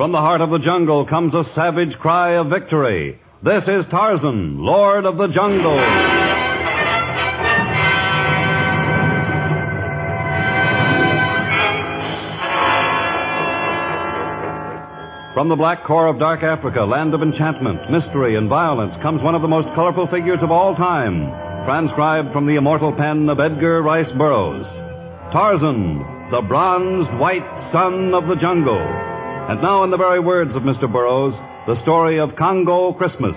From the heart of the jungle comes a savage cry of victory. This is Tarzan, Lord of the Jungle. From the black core of dark Africa, land of enchantment, mystery, and violence, comes one of the most colorful figures of all time, transcribed from the immortal pen of Edgar Rice Burroughs. Tarzan, the bronzed white son of the jungle. And now, in the very words of Mr. Burroughs, the story of Congo Christmas.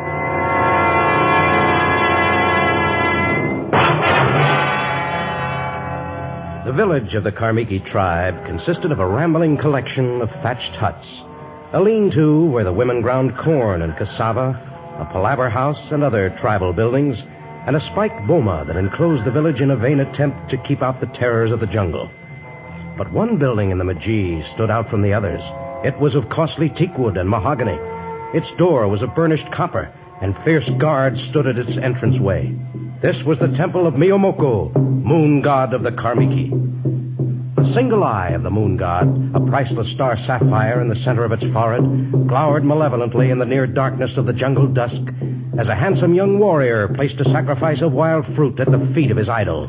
The village of the Karmiki tribe consisted of a rambling collection of thatched huts, a lean-to where the women ground corn and cassava, a palaver house and other tribal buildings, and a spiked boma that enclosed the village in a vain attempt to keep out the terrors of the jungle. But one building in the Majee stood out from the others. It was of costly teakwood and mahogany. Its door was of burnished copper, and fierce guards stood at its entranceway. This was the temple of Miomoko, moon god of the Karmiki. The single eye of the moon god, a priceless star sapphire in the center of its forehead, glowered malevolently in the near darkness of the jungle dusk as a handsome young warrior placed a sacrifice of wild fruit at the feet of his idol.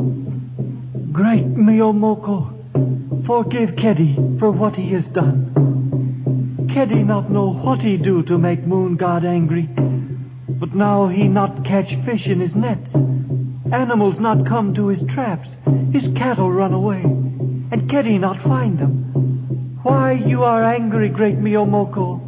Great Miomoko, forgive Kedi for what he has done. Kedi not know what he do to make moon god angry, but now he not catch fish in his nets. Animals not come to his traps. His cattle run away, and Kedi not find them. Why you are angry, great Miomoko?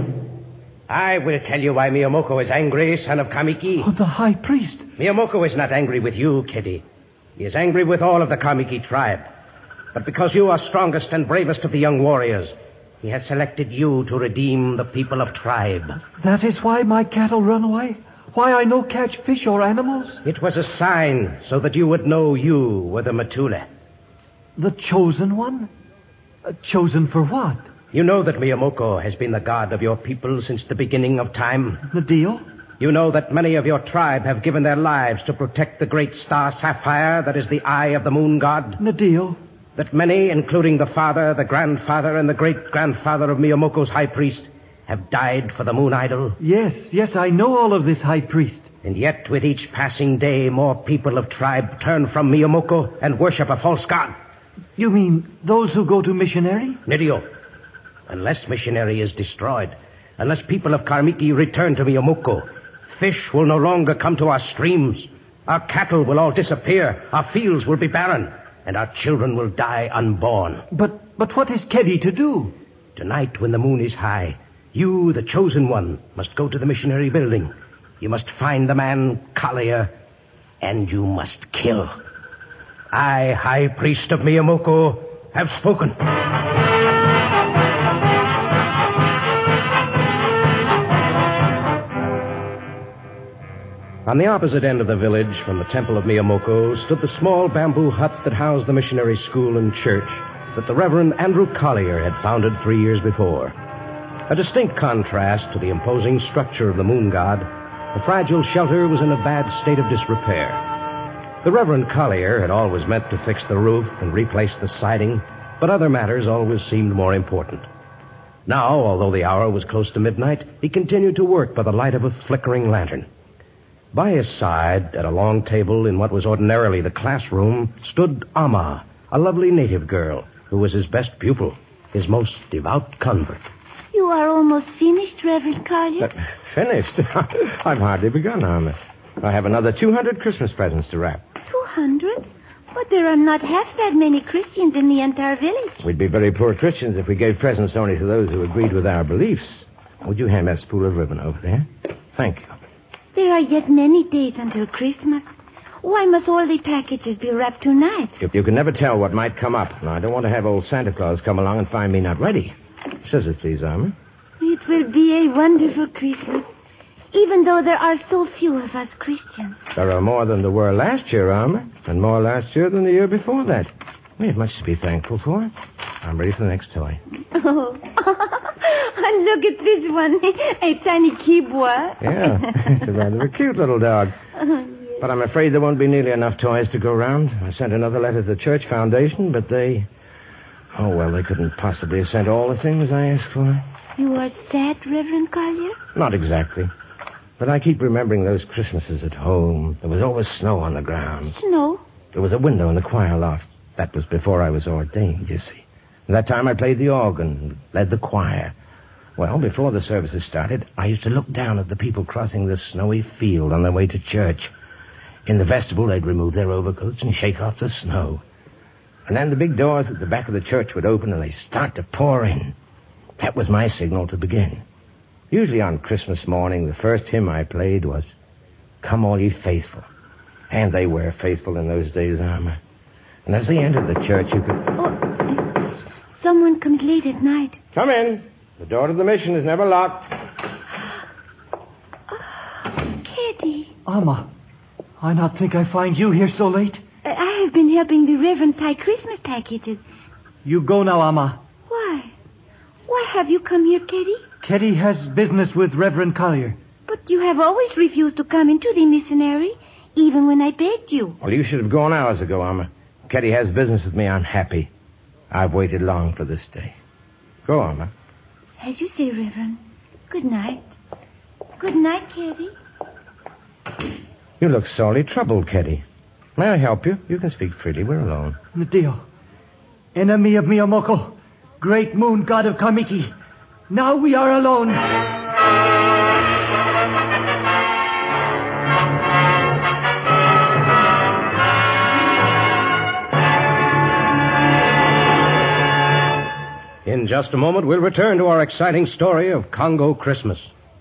I will tell you why Miomoko is angry, son of Kamiki. Oh, the high priest. Miomoko is not angry with you, Kedi. He is angry with all of the Kamiki tribe. But because you are strongest and bravest of the young warriors, he has selected you to redeem the people of tribe. That is why my cattle run away? Why I no catch fish or animals? It was a sign so that you would know you were the Matule. The chosen one? Chosen for what? You know that Miomoko has been the god of your people since the beginning of time. The deal? You know that many of your tribe have given their lives to protect the great star sapphire that is the eye of the moon god. The deal? That many, including the father, the grandfather, and the great-grandfather of Miyomoko's high priest, have died for the moon idol? Yes, I know all of this, high priest. And yet, with each passing day, more people of tribe turn from Miyomoko and worship a false god. You mean those who go to missionary? Nidio, unless missionary is destroyed, unless people of Karmiki return to Miyomoko, fish will no longer come to our streams. Our cattle will all disappear. Our fields will be barren. And our children will die unborn. But what is Kedi to do? Tonight, when the moon is high, you, the chosen one, must go to the missionary building. You must find the man Collier, and you must kill. I, high priest of Miyomoko, have spoken. On the opposite end of the village from the temple of Miyomoko stood the small bamboo hut that housed the missionary school and church that the Reverend Andrew Collier had founded 3 years before. A distinct contrast to the imposing structure of the moon god, the fragile shelter was in a bad state of disrepair. The Reverend Collier had always meant to fix the roof and replace the siding, but other matters always seemed more important. Now, although the hour was close to midnight, he continued to work by the light of a flickering lantern. By his side, at a long table in what was ordinarily the classroom, stood Amma, a lovely native girl who was his best pupil, his most devout convert. You are almost finished, Reverend Collier. Finished? I've hardly begun, Amma. I have another 200 Christmas presents to wrap. 200? But there are not half that many Christians in the entire village. We'd be very poor Christians if we gave presents only to those who agreed with our beliefs. Would you hand that spool of ribbon over there? Thank you. There are yet many days until Christmas. Why must all the packages be wrapped tonight? You can never tell what might come up. And I don't want to have old Santa Claus come along and find me not ready. Scissors, please, Alma. It will be a wonderful Christmas, even though there are so few of us Christians. There are more than there were last year, Alma, and more last year than the year before that. We have much to be thankful for. I'm ready for the next toy. Oh, and look at this one, a tiny kibwa. Yeah, it's a rather cute little dog. Yes. But I'm afraid there won't be nearly enough toys to go round. I sent another letter to the Church Foundation, but they Oh, well, they couldn't possibly have sent all the things I asked for. You are sad, Reverend Collier? Not exactly. But I keep remembering those Christmases at home. There was always snow on the ground. Snow? There was a window in the choir loft. That was before I was ordained, you see. And that time I played the organ, led the choir. Well, before the services started, I used to look down at the people crossing the snowy field on their way to church. In the vestibule, they'd remove their overcoats and shake off the snow. And then the big doors at the back of the church would open and they'd start to pour in. That was my signal to begin. Usually on Christmas morning, the first hymn I played was, "Come All Ye Faithful." And they were faithful in those days, Alma. And as they entered the church, you could... Oh, someone comes late at night. Come in. The door to the mission is never locked. Kitty. Alma, I not think I find you here so late. I have been helping the Reverend tie Christmas packages. You go now, Alma. Why? Why have you come here, Kitty? Kitty has business with Reverend Collier. But you have always refused to come into the missionary, even when I begged you. Well, you should have gone hours ago, Alma. Ketty has business with me. I'm happy. I've waited long for this day. Go, Alma. As you say, Reverend. Good night. Good night, Kitty. You look sorely troubled, Ketty. May I help you? You can speak freely. We're alone. Nadio, enemy of Miyamoko, great moon god of Kamiki. Now we are alone. In just a moment, we'll return to our exciting story of Congo Christmas.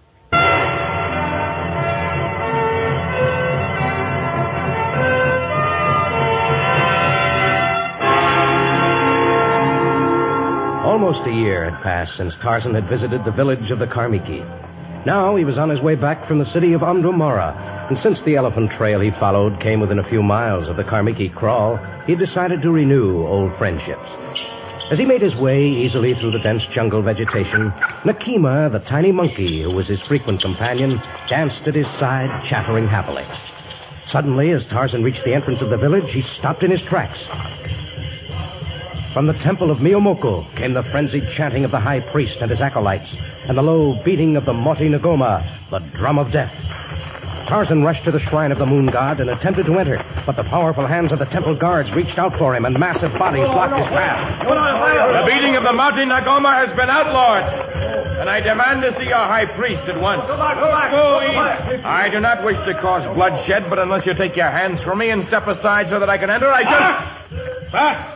Almost a year had passed since Tarzan had visited the village of the Karmiki. Now he was on his way back from the city of Amdumara, and since the elephant trail he followed came within a few miles of the Karmiki kraal, he decided to renew old friendships. As he made his way easily through the dense jungle vegetation, Nakima, the tiny monkey who was his frequent companion, danced at his side, chattering happily. Suddenly, as Tarzan reached the entrance of the village, he stopped in his tracks. From the temple of Miyomoko came the frenzied chanting of the high priest and his acolytes, and the low beating of the Moti Ngoma, the drum of death. Tarzan rushed to the shrine of the moon god and attempted to enter, but the powerful hands of the temple guards reached out for him, and massive bodies blocked his path. The beating of the Moti Ngoma has been outlawed, and I demand to see our high priest at once. Go back. I do not wish to cause bloodshed, but unless you take your hands from me and step aside so that I can enter, I shall... Pass!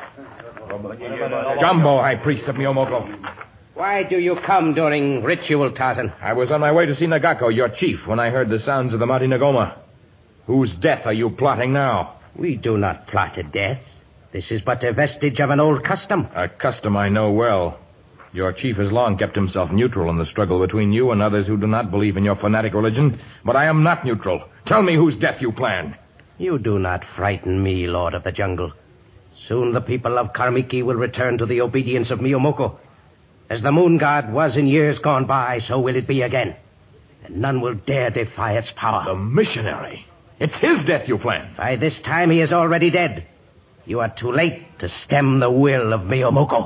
Jumbo, high priest of Miyomoko. Why do you come during ritual, Tarzan? I was on my way to see Nagako, your chief, when I heard the sounds of the Moti Ngoma. Whose death are you plotting now? We do not plot a death. This is but a vestige of an old custom. A custom I know well. Your chief has long kept himself neutral in the struggle between you and others who do not believe in your fanatic religion, but I am not neutral. Tell me whose death you plan. You do not frighten me, Lord of the Jungle. Soon the people of Karmiki will return to the obedience of Miyomoko. As the moon god was in years gone by, so will it be again. And none will dare defy its power. The missionary. It's his death you plan. By this time, he is already dead. You are too late to stem the will of Miyomoko.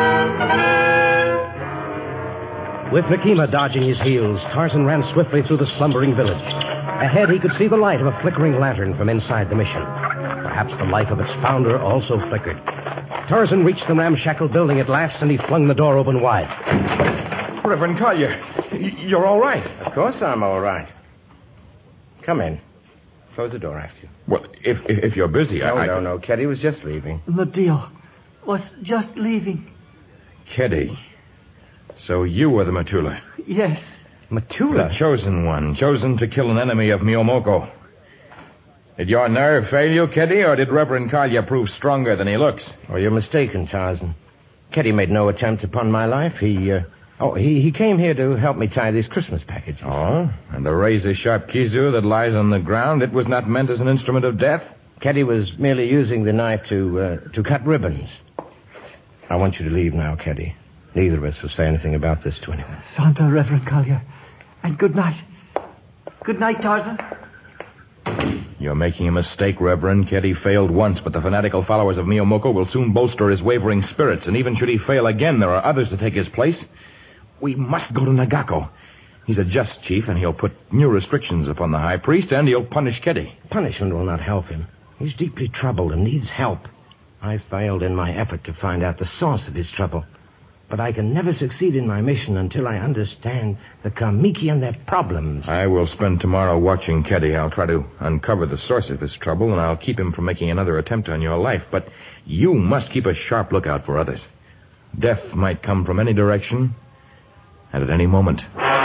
With Nakima dodging his heels, Tarzan ran swiftly through the slumbering village. Ahead, he could see the light of a flickering lantern from inside the mission. Perhaps the life of its founder also flickered. Tarzan reached the ramshackle building at last, and he flung the door open wide. Reverend Collier, you're all right. Of course I'm all right. Come in. Close the door after you. Well, if you're busy, No. Ketty was just leaving. Nadio was just leaving. Keddy. So you were the Matula. Yes. Matula? The chosen one, chosen to kill an enemy of Miyomoko. Did your nerve fail you, Keddy, or did Reverend Collier prove stronger than he looks? Oh, you're mistaken, Tarzan. Ketty made no attempt upon my life. He came here to help me tie these Christmas packages. Oh? And the razor-sharp kizu that lies on the ground, it was not meant as an instrument of death? Ketty was merely using the knife to cut ribbons. I want you to leave now, Ketty. Neither of us will say anything about this to anyone. Santa, Reverend Collier. And good night. Good night, Tarzan. You're making a mistake, Reverend. Keddy failed once, but the fanatical followers of Miyomoko will soon bolster his wavering spirits, and even should he fail again, there are others to take his place. We must go to Nagako. He's a just chief, and he'll put new restrictions upon the high priest, and he'll punish Keddy. Punishment will not help him. He's deeply troubled and needs help. I failed in my effort to find out the source of his trouble. But I can never succeed in my mission until I understand the Kamiki and their problems. I will spend tomorrow watching Keddy. I'll try to uncover the source of his trouble, and I'll keep him from making another attempt on your life. But you must keep a sharp lookout for others. Death might come from any direction and at any moment.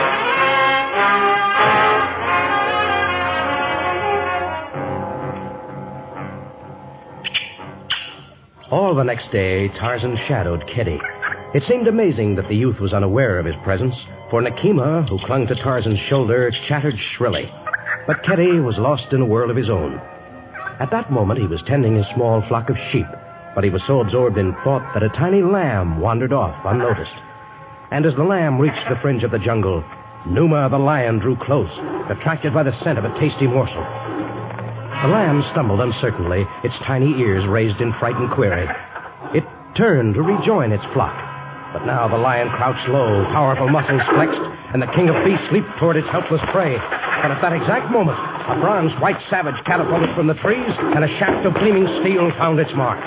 All the next day, Tarzan shadowed Keddy. It seemed amazing that the youth was unaware of his presence, for Nakima, who clung to Tarzan's shoulder, chattered shrilly. But Keddy was lost in a world of his own. At that moment, he was tending his small flock of sheep, but he was so absorbed in thought that a tiny lamb wandered off unnoticed. And as the lamb reached the fringe of the jungle, Numa the lion drew close, attracted by the scent of a tasty morsel. The lamb stumbled uncertainly, its tiny ears raised in frightened query. It turned to rejoin its flock. But now the lion crouched low, powerful muscles flexed, and the king of beasts leaped toward its helpless prey. But at that exact moment, a bronze white savage catapulted from the trees, and a shaft of gleaming steel found its mark.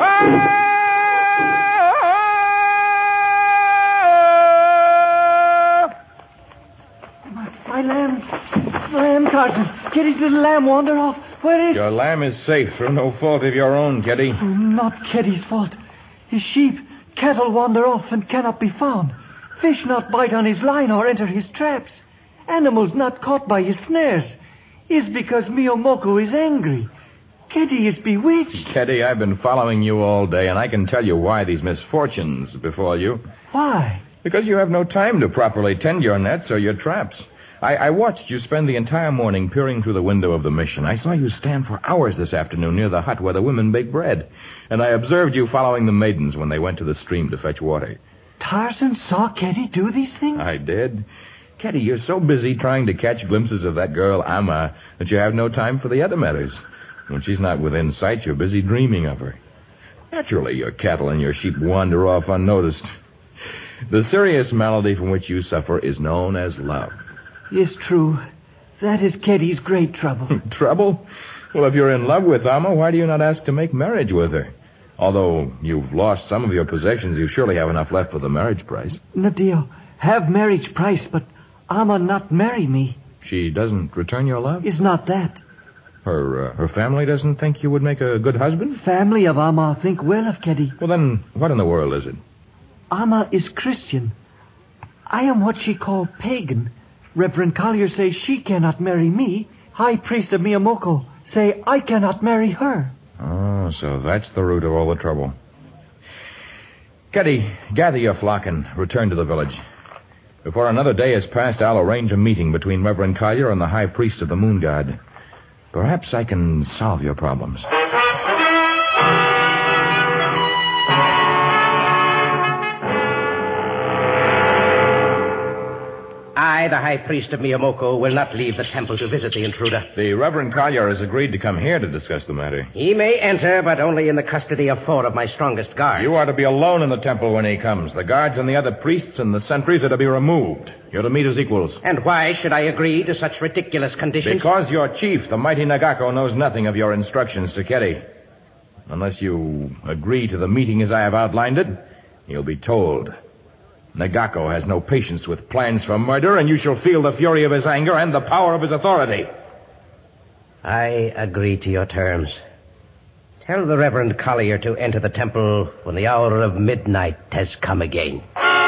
My lamb, Tarzan. Keddy's little lamb wandered off. Where is... Your lamb is safe through no fault of your own, Keddy. Oh, not Keddy's fault. His sheep, cattle wander off and cannot be found. Fish not bite on his line or enter his traps. Animals not caught by his snares. Is because Miyomoko is angry. Keddy is bewitched. Keddy, I've been following you all day, and I can tell you why these misfortunes befall you. Why? Because you have no time to properly tend your nets or your traps. I watched you spend the entire morning peering through the window of the mission. I saw you stand for hours this afternoon near the hut where the women bake bread. And I observed you following the maidens when they went to the stream to fetch water. Tarzan saw Keddy do these things? I did. Keddy, you're so busy trying to catch glimpses of that girl, Amma, that you have no time for the other matters. When she's not within sight, you're busy dreaming of her. Naturally, your cattle and your sheep wander off unnoticed. The serious malady from which you suffer is known as love. It's true. That is Keddy's great trouble. Trouble? Well, if you're in love with Amma, why do you not ask to make marriage with her? Although you've lost some of your possessions, you surely have enough left for the marriage price. Nadio, have marriage price, but Amma not marry me. She doesn't return your love? Is not that. Her family doesn't think you would make a good husband? Family of Amma think well of Keddy. Well, then, what in the world is it? Amma is Christian. I am what she call pagan. Reverend Collier says she cannot marry me. High priest of Miyomoko say I cannot marry her. Oh, so that's the root of all the trouble. Keddy, gather your flock and return to the village. Before another day has passed, I'll arrange a meeting between Reverend Collier and the high priest of the moon god. Perhaps I can solve your problems. I, the high priest of Miyomoko, will not leave the temple to visit the intruder. The Reverend Collier has agreed to come here to discuss the matter. He may enter, but only in the custody of 4 of my strongest guards. You are to be alone in the temple when he comes. The guards and the other priests and the sentries are to be removed. You're to meet as equals. And why should I agree to such ridiculous conditions? Because your chief, the mighty Nagako, knows nothing of your instructions to Keddy. Unless you agree to the meeting as I have outlined it, you'll be told. Nagako has no patience with plans for murder, and you shall feel the fury of his anger and the power of his authority. I agree to your terms. Tell the Reverend Collier to enter the temple when the hour of midnight has come again.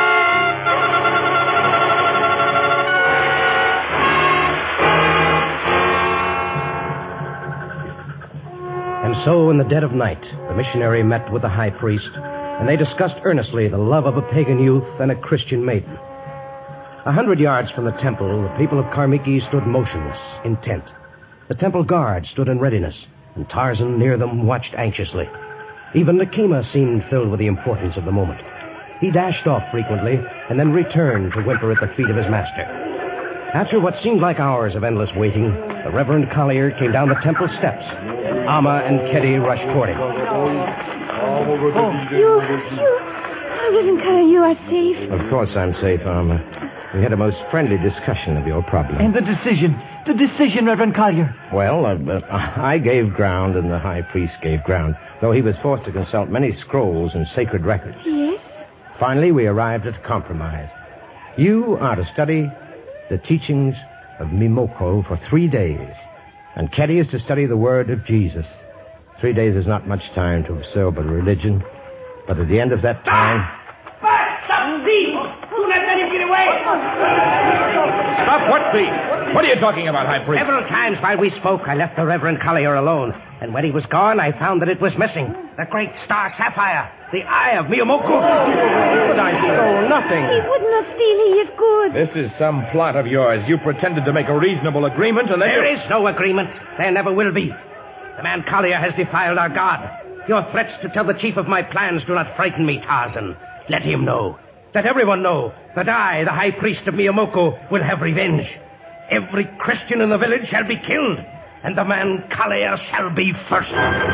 And so, in the dead of night, the missionary met with the high priest, and they discussed earnestly the love of a pagan youth and a Christian maiden. 100 yards from the temple, the people of Karmiki stood motionless, intent. The temple guard stood in readiness, and Tarzan near them watched anxiously. Even Nakima seemed filled with the importance of the moment. He dashed off frequently, and then returned to whimper at the feet of his master. After what seemed like hours of endless waiting, the Reverend Collier came down the temple steps. Amma and Keddy rushed toward him. Reverend Collier, you are safe. Of course I'm safe, Amma. We had a most friendly discussion of your problem. And the decision, Reverend Collier. Well, I gave ground and the high priest gave ground, though he was forced to consult many scrolls and sacred records. Yes? Finally, we arrived at a compromise. You are to study the teachings of Mimoko for 3 days, and Keddy is to study the word of Jesus. 3 days is not much time to absorb a religion, but at the end of that time... Stop, thief! Do not let him get away! Stop what thief? What are you talking about, High Priest? Several times while we spoke, I left the Reverend Collier alone. And when he was gone, I found that it was missing. The great star sapphire. The eye of Miyamoko. But I stole nothing. He would not steal. He is good. This is some plot of yours. You pretended to make a reasonable agreement, and then There is no agreement. There never will be. The man Collier has defiled our God. Your threats to tell the chief of my plans do not frighten me, Tarzan. Let him know. Let everyone know that I, the high priest of Miyamoko, will have revenge. Every Christian in the village shall be killed, and the man Collier shall be first.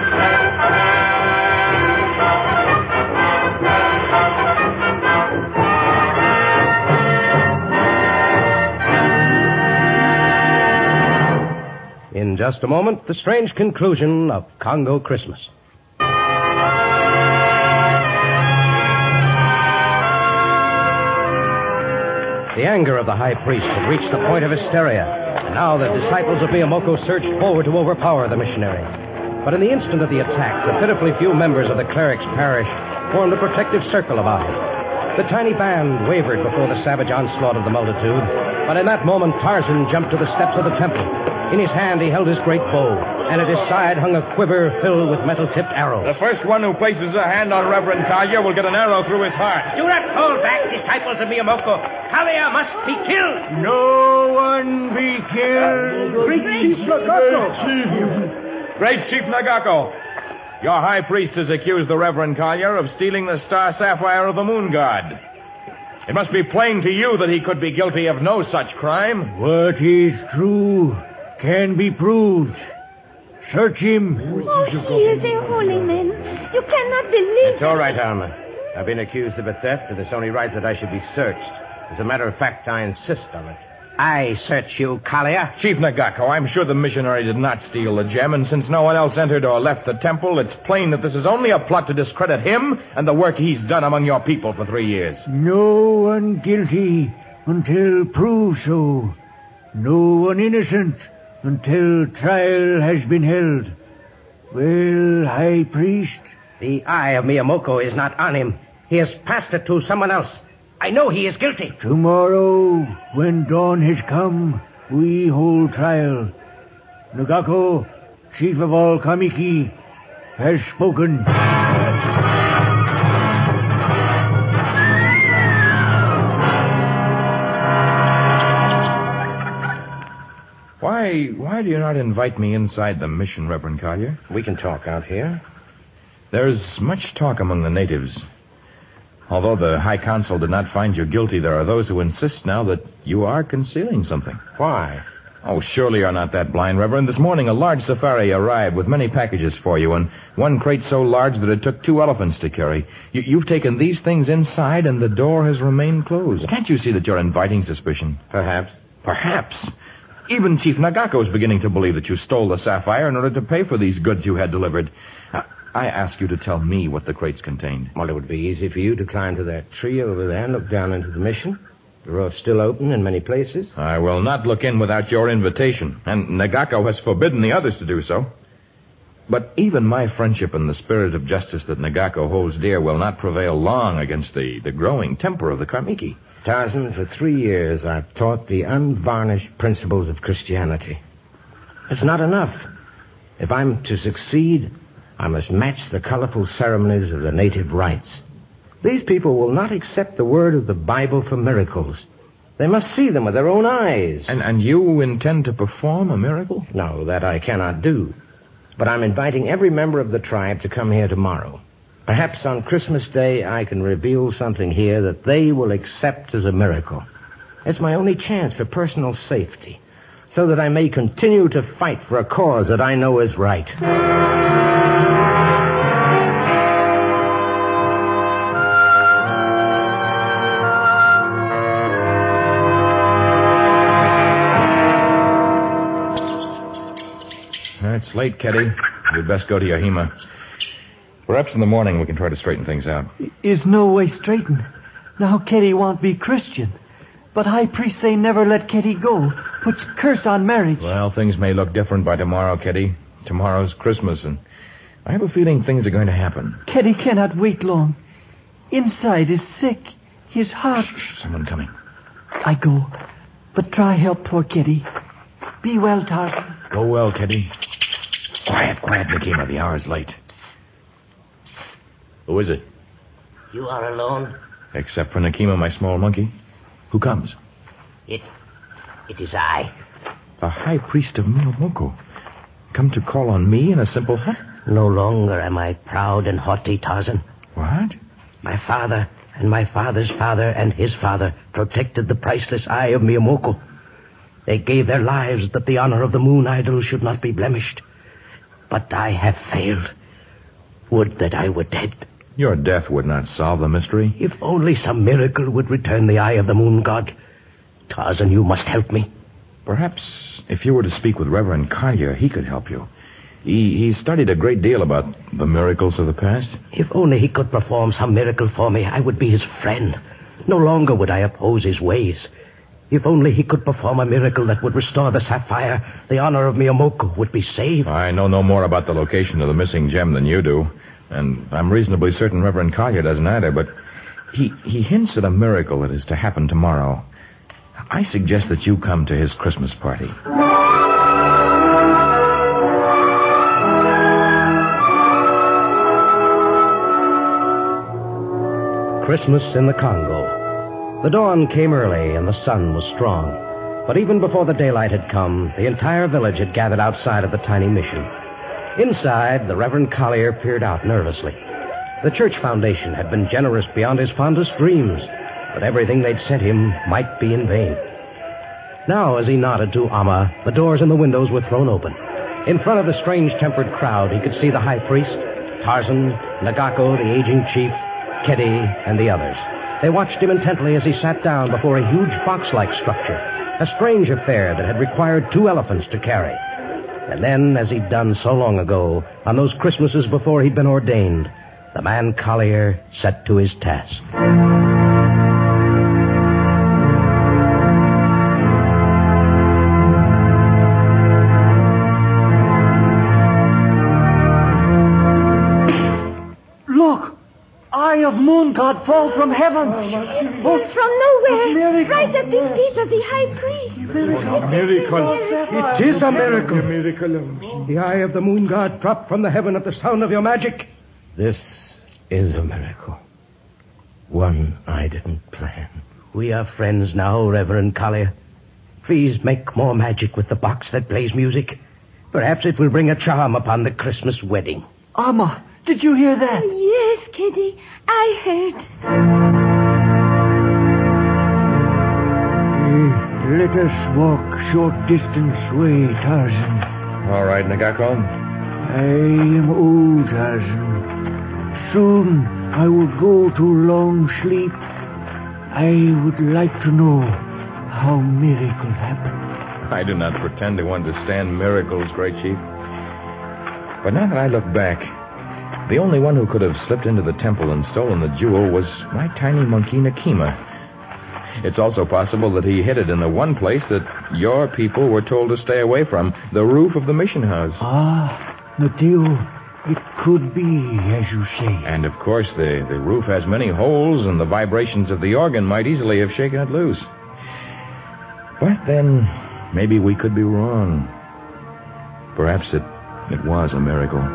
In just a moment, the strange conclusion of Congo Christmas. The anger of the high priest had reached the point of hysteria, and now the disciples of Miyamoko surged forward to overpower the missionary. But in the instant of the attack, the pitifully few members of the cleric's parish formed a protective circle about him. The tiny band wavered before the savage onslaught of the multitude, but in that moment Tarzan jumped to the steps of the temple. In his hand he held his great bow, and at his side hung a quiver filled with metal-tipped arrows. the first one who places a hand on Reverend Collier will get an arrow through his heart. Do not hold back, disciples of Miyamoko. Collier must be killed. No one be killed. Great Chief Nagako, your high priest has accused the Reverend Collier of stealing the star sapphire of the moon god. It must be plain to you that he could be guilty of no such crime. What is true can be proved. Search him. Oh, he is a holy man. You cannot believe It's all right, Alma. I've been accused of a theft, and it's only right that I should be searched. As a matter of fact, I insist on it. I search you, Collier. Chief Nagako, I'm sure the missionary did not steal the gem, and since no one else entered or left the temple, it's plain that this is only a plot to discredit him and the work he's done among your people for 3 years. No one guilty until proved so. No one innocent until trial has been held. Well, High Priest? The eye of Miyamoko is not on him. He has passed it to someone else. I know he is guilty. Tomorrow, when dawn has come, we hold trial. Nagako, chief of all Kamiki, has spoken. Why do you not invite me inside the mission, Reverend Collier? We can talk out here. There's much talk among the natives. Although the High Council did not find you guilty, there are those who insist now that you are concealing something. Why? Oh, surely you're not that blind, Reverend. This morning a large safari arrived with many packages for you, and one crate so large that it took 2 elephants to carry. You've taken these things inside, and the door has remained closed. Can't you see that you're inviting suspicion? Perhaps. Perhaps. Even Chief Nagako is beginning to believe that you stole the sapphire in order to pay for these goods you had delivered. I ask you to tell me what the crates contained. Well, it would be easy for you to climb to that tree over there and look down into the mission. The road's still open in many places. I will not look in without your invitation, and Nagako has forbidden the others to do so. But even my friendship and the spirit of justice that Nagako holds dear will not prevail long against the growing temper of the Karmiki. Tarzan, for 3 years I've taught the unvarnished principles of Christianity. It's not enough. If I'm to succeed, I must match the colorful ceremonies of the native rites. These people will not accept the word of the Bible for miracles. They must see them with their own eyes. And you intend to perform a miracle? No, that I cannot do. But I'm inviting every member of the tribe to come here tomorrow. Perhaps on Christmas Day I can reveal something here that they will accept as a miracle. It's my only chance for personal safety, so that I may continue to fight for a cause that I know is right. It's late, Keddy. You'd best go to Yahima. Perhaps in the morning we can try to straighten things out. Is no way straightened. Now Keddy won't be Christian. But high priest say never let Keddy go. Puts curse on marriage. Well, things may look different by tomorrow, Keddy. Tomorrow's Christmas, and I have a feeling things are going to happen. Keddy cannot wait long. Inside is sick. His heart... Shh, someone coming. I go. But try help poor Keddy. Be well, Tarzan. Go well, Keddy. Quiet, Nakima. The hour's late. Who is it? You are alone? Except for Nakima, my small monkey. Who comes? It is I. The high priest of Miyomoko. Come to call on me in a simple hut? No longer am I proud and haughty, Tarzan. What? My father and my father's father and his father protected the priceless eye of Miyomoko. They gave their lives that the honor of the moon idol should not be blemished. But I have failed. Would that I were dead. Your death would not solve the mystery. If only some miracle would return the eye of the moon god. Tarzan, you must help me. Perhaps if you were to speak with Reverend Collier, he could help you. He studied a great deal about the miracles of the past. If only he could perform some miracle for me, I would be his friend. No longer would I oppose his ways. If only he could perform a miracle that would restore the sapphire, the honor of Miyomoko would be saved. I know no more about the location of the missing gem than you do. And I'm reasonably certain Reverend Collier doesn't either, but he hints at a miracle that is to happen tomorrow. I suggest that you come to his Christmas party. Christmas in the Congo. The dawn came early and the sun was strong. But even before the daylight had come, the entire village had gathered outside of the tiny mission. Inside, the Reverend Collier peered out nervously. The church foundation had been generous beyond his fondest dreams, but everything they'd sent him might be in vain. Now, as he nodded to Amma, the doors and the windows were thrown open. In front of the strange-tempered crowd, he could see the high priest, Tarzan, Nagako, the aging chief, Keddy, and the others. They watched him intently as he sat down before a huge box-like structure, a strange affair that had required 2 elephants to carry. And then, as he'd done so long ago, on those Christmases before he'd been ordained, the man Collier set to his task. Look! Eye of moon god fall from heaven. From nowhere. Right at the feet of the high priest. It is a miracle. The eye of the moon god dropped from the heaven at the sound of your magic. This is a miracle. One I didn't plan. We are friends now, Reverend Collier. Please make more magic with the box that plays music. Perhaps it will bring a charm upon the Christmas wedding. Amma, did you hear that? Yes, Keddy. I heard. Let us walk short distance way, Tarzan. All right, Nagako. I am old, Tarzan. Soon I will go to long sleep. I would like to know how miracle happened. I do not pretend to understand miracles, Great Chief. But now that I look back, the only one who could have slipped into the temple and stolen the jewel was my tiny monkey, Nakima. It's also possible that he hid it in the one place that your people were told to stay away from, the roof of the mission house. Ah, Mateo, it could be as you say. And, of course, the roof has many holes, and the vibrations of the organ might easily have shaken it loose. But then, maybe we could be wrong. Perhaps it was a miracle.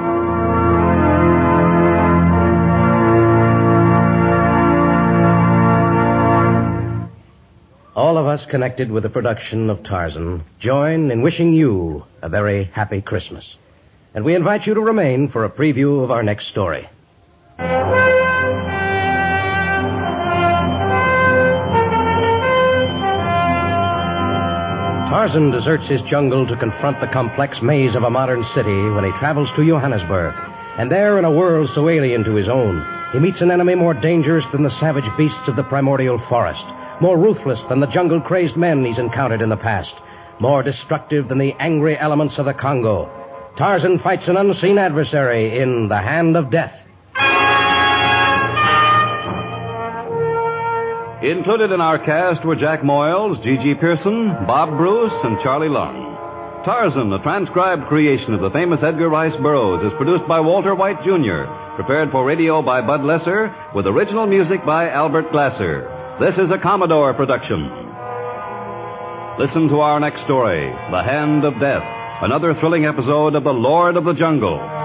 All of us connected with the production of Tarzan join in wishing you a very happy Christmas. And we invite you to remain for a preview of our next story. Tarzan deserts his jungle to confront the complex maze of a modern city when he travels to Johannesburg. And there, in a world so alien to his own, he meets an enemy more dangerous than the savage beasts of the primordial forest, more ruthless than the jungle-crazed men he's encountered in the past, more destructive than the angry elements of the Congo. Tarzan fights an unseen adversary in The Hand of Death. Included in our cast were Jack Moyles, Gigi Pearson, Bob Bruce, and Charlie Lung. Tarzan, a transcribed creation of the famous Edgar Rice Burroughs, is produced by Walter White, Jr., prepared for radio by Bud Lesser, with original music by Albert Glasser. This is a Commodore production. Listen to our next story, The Hand of Death, another thrilling episode of The Lord of the Jungle.